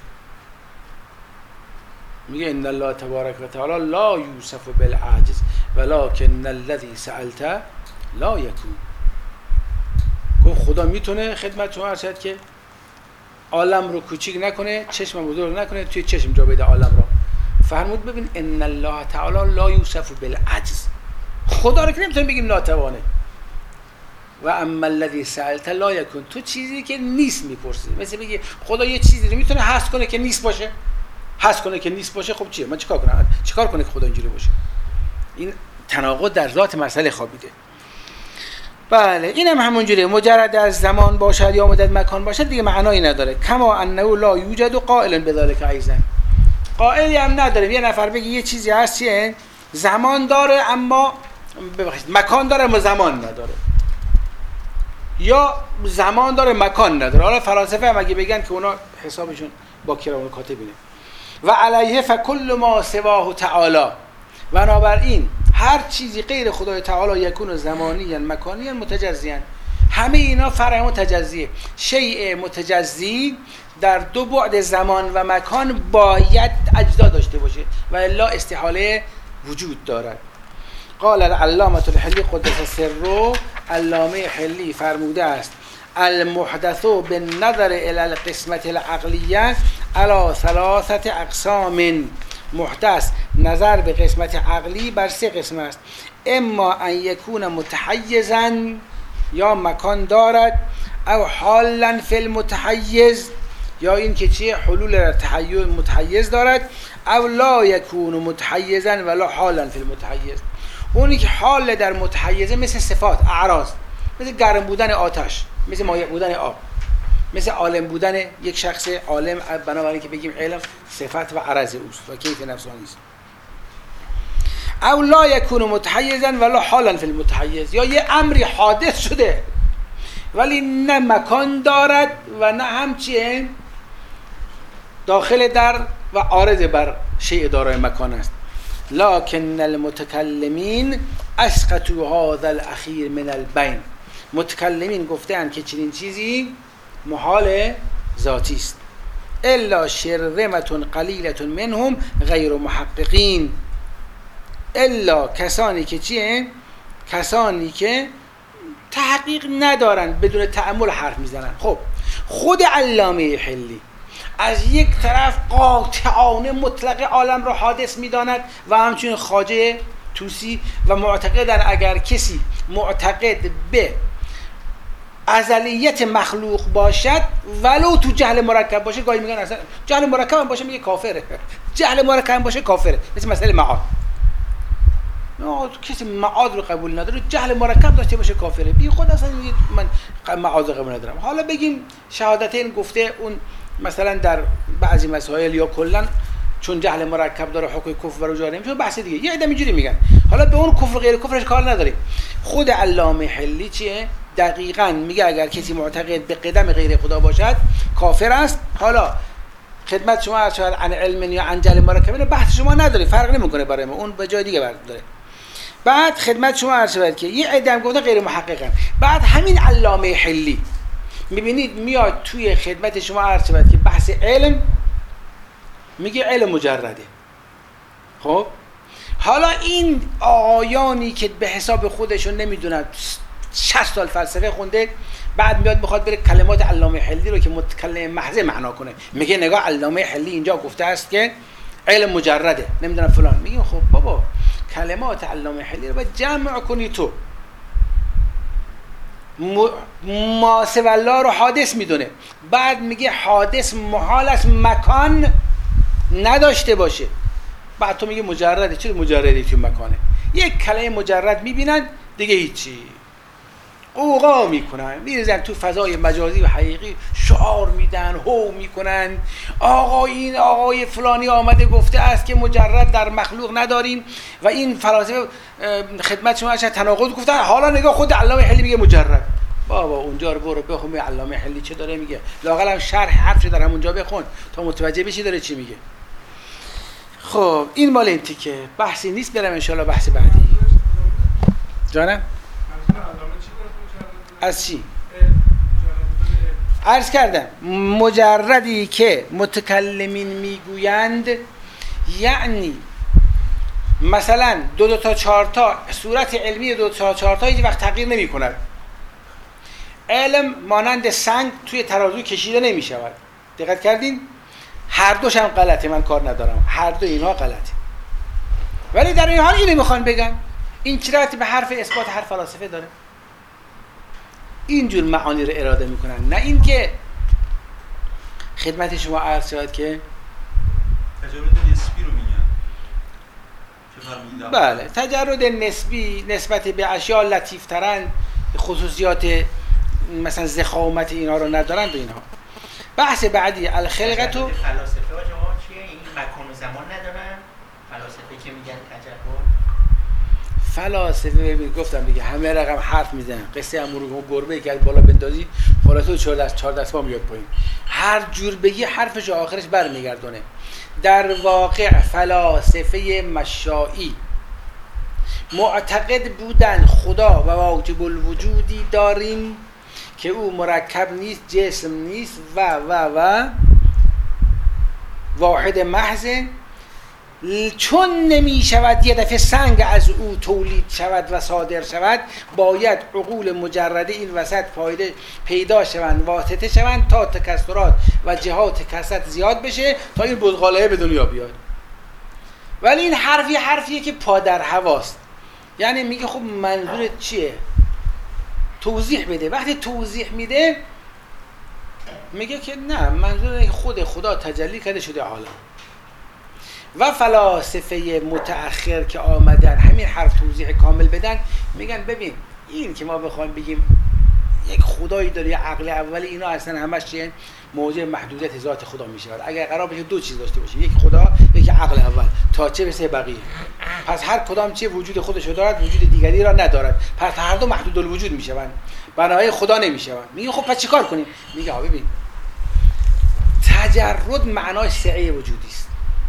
S1: میگه ان الله تبارک و تعالی لا یوصف بالعجز ولکن الذی سألت لا یکون. گفت خدا میتونه خدمت شما عرض که عالم رو کوچیک نکنه، چشم بزرگ نکنه، توی چشم جا بده عالم رو. فرمود ببین ان الله تعالی لا یوصف بالعجز، خدا رو که نمیتونیم بگیم ناتوانه. و اما الذی سألت لا یکون، تو چیزی که نیست میپرسی. مثل بگی خدا یه چیزی رو میتونه هست کنه که نیست باشه، هست کنه که نیست باشه، خب چیه؟ من چیکار کنم؟ چیکار کنه که خدا اینجوری باشه؟ این تناقض در ذات مسئله خوابیده. بله اینم همونجوریه، مجرد از زمان باشد یا مدت مکان باشد دیگه معنایی نداره. کما انه لا یوجد قائل بذلک ایضا، قائلی هم نداره. یه نفر بگی یه چیزی هست چیه؟ زمان داره اما مکان داره اما زمان نداره، یا زمان داره مکان نداره. حالا فلاسفه هم اگه بگن که اونا حسابشون با کرام کاتبینه. و علیه فکل ما سواه تعالی، بنابراین هر چیزی غیر خدای تعالی یکون زمانی مکانی متجزی، همه اینا فرع متجزیه. شیء متجزی در 2 بعد زمان و مکان باید اجزا داشته باشه و الا استحاله وجود دارد. قال العلامة الحلی قدس سره، علامه حلی فرموده است المحدث بالنظر الى القسمة العقلیه على 3 اقسام. محدث نظر به قسمت عقلی بر 3 قسم است. اما ان یکون متحیزا، یا مکان دارد، او حالا فی المتحیز، یا این که چیه؟ حلول در تحیز متحیز دارد. او لا یکون متحیزا ولا حالا فی المتحیز، اونی که حال در متحیزه مثل صفات، اعراض، مثل گرم بودن آتش، مثل مایع بودن آب، مثل عالم بودن یک شخص عالم، بنابراین که بگیم علم صفت و عرض اوست و کیف نفسانی است. او لا یکون متحیزا ولا حالا فی المتحیز، یا یه امری حادث شده ولی نه مکان دارد و نه هم چیه؟ داخل در و عارض بر شیء دارای مکان است. لکن المتکلمین اسقطوا هذا الاخیر من البین، متکلمین گفتند که چنین چیزی محال ذاتی است. الا شرذمة قلیلة منهم غیر محققین، الا کسانی که چیه؟ کسانی که تحقیق ندارن، بدون تأمل حرف میزنن. خب خود علامه حلی از یک طرف قاطعانه مطلق عالم را حادث میداند و همچنین خواجه طوسی و معتقدن اگر کسی معتقد به ازلیت مخلوق باشد ولو تو جهل مرکب باشه، گاهی میگن اصلا جهل مرکب هم باشه میگه کافره، جهل مرکب هم باشه کافره، مثل مسئله معاد. کسی معاد رو قبول نداره، جهل مرکب داشته باشه کافره. بی خود اصلا من معاد رو قبول ندارم. حالا بگیم شهادتین گفته اون مثلا در بعضی مسائل یا کلا چون جهل مرکب داره حکم کفر رو جاری میشه، بحث دیگه. یه عده اینجوری میگن. حالا به اون کفر غیر کفرش کار نداریم. خود علامه حلی چیه؟ دقیقاً میگه اگر کسی معتقد به قدم غیر خدا باشد کافر است. حالا خدمت شما عرض شود عن علم یا عن جهل مرکب بحث شما نداره، فرق نمیکنه برای ما، اون به جای دیگه برد داره. بعد خدمت شما عرض شود که یه عده هم گفتن غیر محققن. بعد همین علامه حلی میبینید میاد توی خدمت شما عرض شود که بحث علم میگه علم مجرده. خب حالا این آقایانی که به حساب خودشون نمیدونن 60 سال فلسفه خونده، بعد میاد بخواد بره کلمات علامه حلی رو که متکلم محض معنا کنه، میگه نگاه علامه حلی اینجا گفته است که علم مجرده نمیدونم فلان. میگیم خب بابا کلمات علامه حلی رو باید جمع کنی. تو ما سوى الله رو حادث میدونه، بعد میگه حادث محال است مکان نداشته باشه، بعد تو میگه مجرده. چرا مجردی تو مکانه؟ یک کلمه مجرد میبینن دیگه هیچی، قوقا میکنن، میریزن تو فضای مجازی و حقیقی، شعار میدن، هو میکنن، آقا این آقای فلانی آمده گفته است که مجرد در مخلوق نداریم و این فلاسفه خدمت شما اشد تناقض گفتن. حالا نگاه خود علامه حلی میگه مجرد. بابا اونجا رو برو بخون علامه حلی چه داره میگه، لااقل هم شرح حرفش در همونجا بخون تا متوجه بشی داره چی میگه. خب این مال این تیکه، بحثی نیست، برم ان شاء الله بحث بعدی. جانم از چی؟ عرض کردم مجردی که متکلمین میگویند یعنی مثلا 2 تا 4 تا صورت علمی 2 تا 4 تا هیچ وقت تغییر نمی کند. علم مانند سنگ توی ترازو کشیده نمی شود. دقت کردین؟ هر دوش هم غلطه، من کار ندارم، هر دو اینها غلطه. ولی در این حال اینو میخوان بگن این چه ربطی به حرف اثبات هر فلاسفه داره؟ اینجور معانی رو اراده میکنن، نه این که خدمت شما عرض شد که
S2: تجرد نسبی رو میگن.
S1: بله تجرد نسبی نسبت به اشیاء لطیف ترن، خصوصیات مثلا ضخامت اینا رو ندارن. به اینها بحث بعدی الخلقت و
S3: فلاسفه و جماعت چیه؟ این مکان و زمان ندارن فلاسفه که میگن تجرد.
S1: فلاسفه ببین گفتم دیگه همه رقم حرف میزنن. قصه امورو گربه که بالا بندازی فلاسفه 4 دست پا میاد پایین، هر جور بگی حرفش آخرش برمیگردونه. در واقع فلاسفه مشائی معتقد بودن خدا و واجب الوجودی داریم که او مرکب نیست، جسم نیست و واحد محض. چون نمی شود یه دفعه سنگ از او تولید شود و صادر شود، باید عقول مجرده این وسط پیدا شوند، واسطه شوند تا تکثرات و جهات کثرت زیاد بشه تا این بزغاله به دنیا بیاد. ولی این حرفیه که پا در هواست. یعنی میگه خب منظورت چیه؟ توضیح بده. وقتی توضیح میده میگه که نه، منظور اینه که خود خدا تجلی کرده شده عالم. و فلاسفه متأخر که آمدن همین حرف توضیح کامل بدن، میگن ببین این که ما بخوایم بگیم یک خدایی داره، یک عقل اولی، اینا اصلا همش چیه؟ موجب محدودیت ذات خدا میشه. اگر قرار باشه 2 چیز داشته باشه، یک خدا، یک عقل اول، تا چه برسه بقیه. پس هر کدام چه وجود خودش دارد، وجود دیگری را ندارد، پس هر دو محدود الوجود میشوند، بنای خدا نمیشوند. میگه خب پس چیکار کنیم؟ میگه ببین تجرد معناش سعه وجودی است.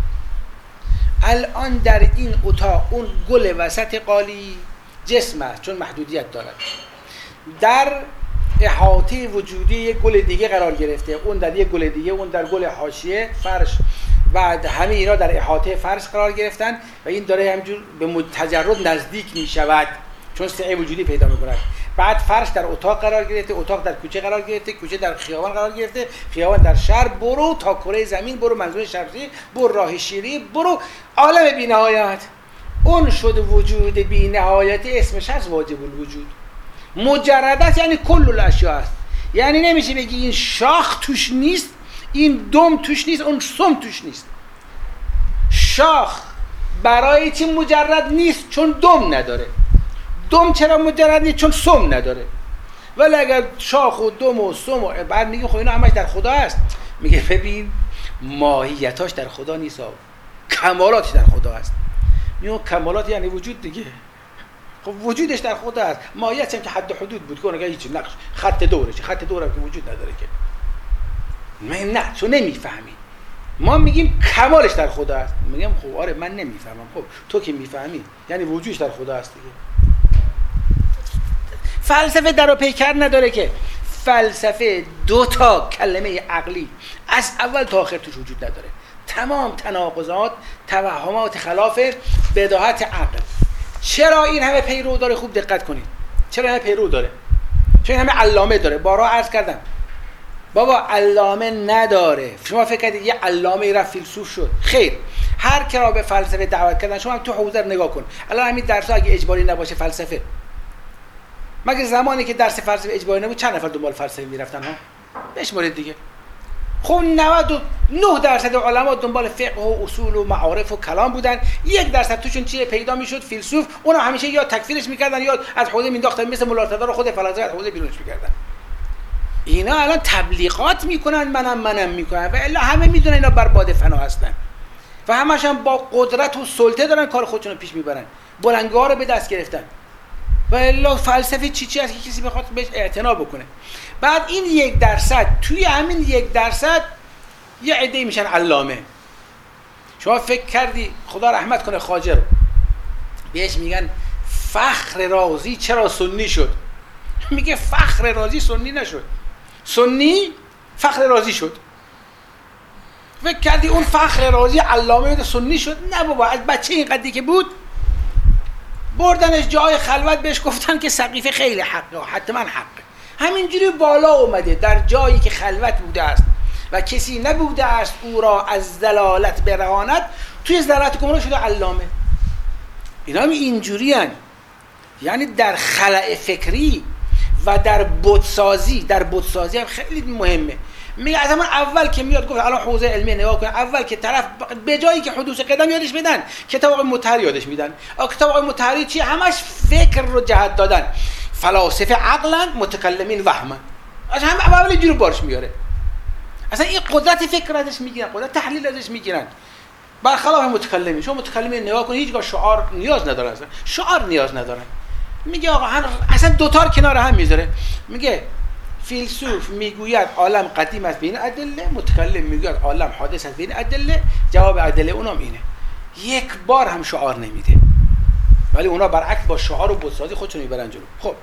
S1: الان در این اتاق اون گل وسط قالی جسم است چون محدودیت دارد، در احاطه وجودی یک گل دیگه قرار گرفته، اون در یک گل دیگه، اون در گل حاشیه فرش، بعد همه اینا در احاطه فرش قرار گرفتن و این داره همینجور به تجرد نزدیک می شود چون سعه وجودی پیدا می کند. بعد فرش در اتاق قرار گرفته، اتاق در کوچه قرار گرفته، کوچه در خیابان قرار گرفته، خیابان در شهر، برو تا کره زمین، برو منظور شمسی، برو راه شیری، برو عالم بی نهایت. اون شد وجود بی نهایت، اسمش هست واجب الوجود. مجردت یعنی کل الاشیاء است. یعنی نمیشه بگی این شاخ توش نیست، این دم توش نیست، اون سم توش نیست. شاخ برای چی مجرد نیست؟ چون دم نداره. دم چرا مجرد نیست؟ چون سم نداره. ولی اگر شاخ و دم و سم و بعد میگه خب اینا همش در خدا هست. میگه ببین ماهیتاش در خدا نیست، کمالاتش در خدا هست. میگه کمالات یعنی وجود دیگه. خب وجودش در خدا هست، ماهیتش هم که حد و حدود بود که اونجا هیچ نقش خط دورش، خط دورم که وجود نداره که. نه تو نمیفهمی. ما میگیم کمالش در خدا هست. میگم خب آره من نمیفهمم. خب تو که میفهمی یعنی وجودش در خدا هست دیگه. فلسفه در و پیکر نداره که. فلسفه 2 تا کلمه عقلی از اول تا آخر توش وجود نداره. تمام تناقضات، توهمات خلاف بداهت عقل. چرا این همه پیرو داره؟ خوب دقت کنید. چرا همه پیرو داره؟ چرا همه علامه داره؟ بارها عرض کردم بابا علامه نداره. شما فکر کردید یه علامه رفت فیلسوف شد؟ خیر. هر کی را به فلسفه دعوت کردن، شما هم تو حوزه رو نگاه کن. الان همین درس اگه اجباری نباشه فلسفه، مگه زمانی که درس فلسفه اجباری نبود چند نفر دنبال فلسفه میرفتن ها؟ بشمارید دیگه. خب 99% علما دنبال فقه و اصول و معارف و کلام بودن. 1% توشون چیه پیدا میشد؟ فیلسوف. اونا همیشه یا تکفیرش میکردن یا از حوزه مینداختن، مثل مولا ارتضی رو خود فلسفه از حوزه بیرونش میکردن. اینا الان تبلیغات میکنن، منم میکنن و الا همه میدونن اینا بر باد فنا هستن و همش هم با قدرت و سلطه دارن کار خودشون رو پیش میبرن، بلنگار رو به دست گرفتن و الا فلسفه چی هست که کسی بخواد بهش اعتنا بکنه. بعد این 1% توی همین 1% یه عده میشن علامه. شما فکر کردی خدا رحمت کنه خواجه رو بهش میگن فخر رازی چرا سنی شد؟ میگه فخر رازی سنی نشد، سنی فخر رازی شد. فکر کردی اون فخر رازی علامه سنی شد؟ نه بابا، از بچه این قدی که بود بردنش جای خلوت بهش گفتن که سقیفه خیلی حقه، حتما حقه. همینجوری بالا اومده در جایی که خلوت بوده است و کسی نبوده است او را از ضلالت برهاند، توی ضلالت گمراه شده علامه. اینا هم اینجوری هن. یعنی در خلأ فکری و در بتسازی هم خیلی مهمه. میگه از همون اول که میاد گفت الان حوزه علمی نگاه کن، اول که طرف به جایی که حدوث قدم یادش میدن، کتاب آقای مطهری یادش میدن. کتاب آقای مطهری چی؟ همش فکر رو جهت دادن. فلاسفه عقلا، متکلمین وهما. از هم اول اینجوری بارش میاره. اصلا این قدرت فکر ازش میگیرن، قدرت تحلیل ازش میگیرن. برخلاف متکلمین، شما متکلمین نگاه کنید هیچگاه شعار نیاز ندارن، اصلا شعار نیاز ندارن. میگه آقا اصلا دوتا رو کنار هم میذاره. میگه فیلسوف میگوید عالم قدیم است بین ادله، متکلم میگوید عالم حادث است بین ادله. جواب ادله اونام اینه. یک بار هم شعار نمیده، ولی اونا برعکس با شعار و بتسازی خودشون میبرن جلو. خب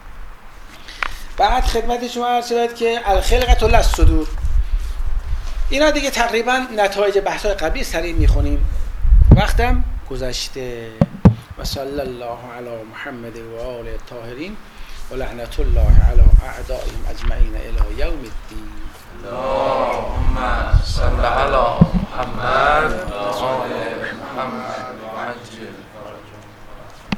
S1: بعد خدمت شما عرض شود که الخلقة للصدور. اینا دیگه تقریبا نتایج بحث‌های قبلی سریع میخونیم، وقتم گذشته. و صلی الله علی محمد و آل الطاهرین و لعنت الله علی اعدائهم اجمعین الی یوم الدین.
S4: اللهم صل علی محمد و آل محمد.